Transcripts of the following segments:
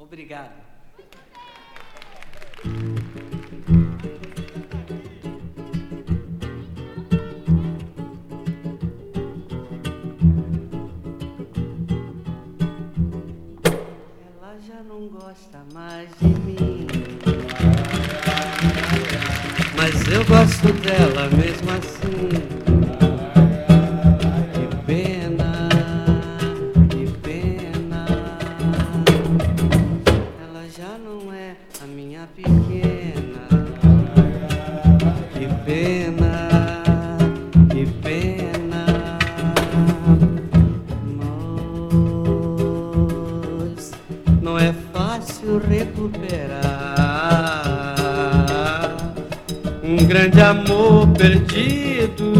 Obrigado. Ela já não gosta mais de mim, mas eu gosto dela mesmo assim. Grande amor perdido,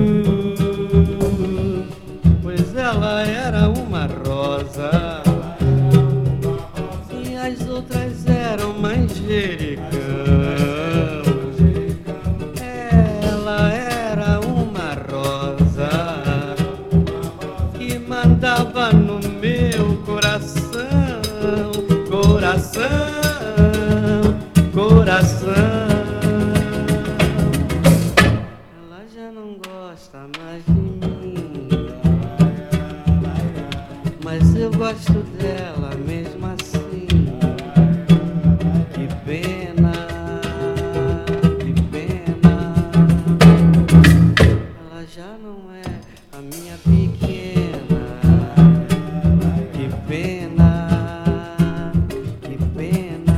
pois ela era uma rosa e as outras eram manjericão. Ela era uma rosa que mandava no meu coração, coração, coração. Eu gosto dela mesmo assim. Que pena, que pena. Ela já não é a minha pequena. Que pena, que pena.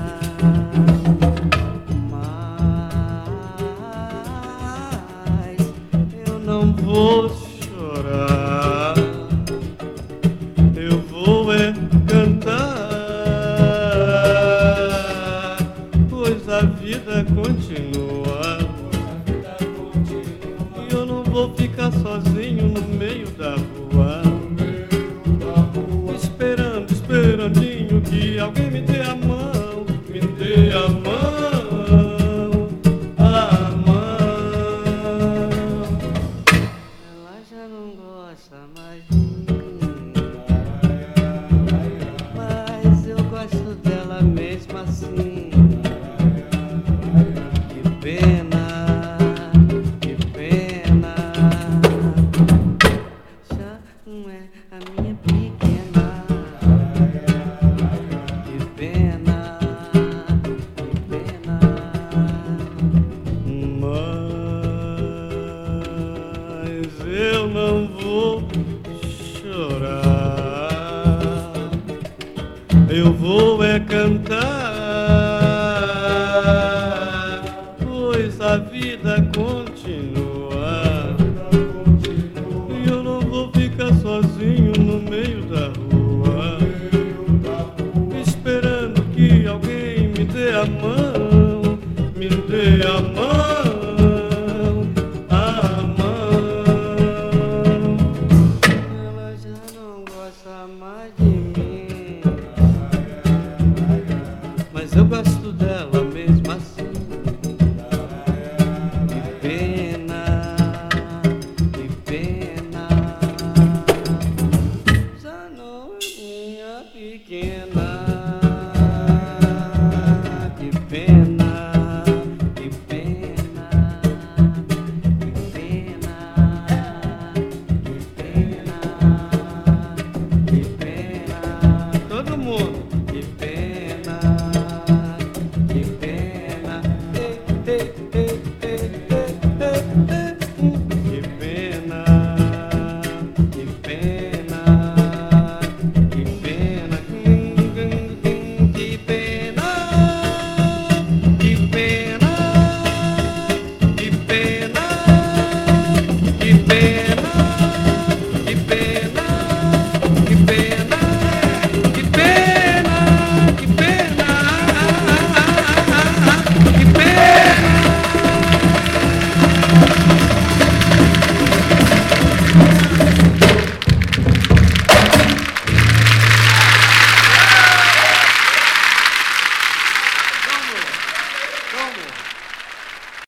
Mas eu não vou chorar. Eu vou cantar, pois a vida continua. E eu não vou ficar sozinho no meio da rua, esperando, esperandinho que alguém me dê a mão, me dê a mão, a mão. Ela já não gosta mais de mim. Assim, que pena, que pena. Já não é a minha pequena. Que pena, que pena. Mas eu não vou chorar. Eu vou cantar, pois a vida continua. E eu não vou ficar sozinho no meio da rua, esperando que alguém me dê a mão, me dê a mão, a mão. Ela já não gosta mais de mim, mas eu gosto dela mesmo assim. Que pena, que pena. Já não é minha pequena. Que pena, que pena, que pena, que pena, que pena. Todo mundo. Que pena. Que pena, que pena, que pena, que pena, que pena, que pena, que pena, que pena, que pena, que pena, que pena, que pena. Que pena!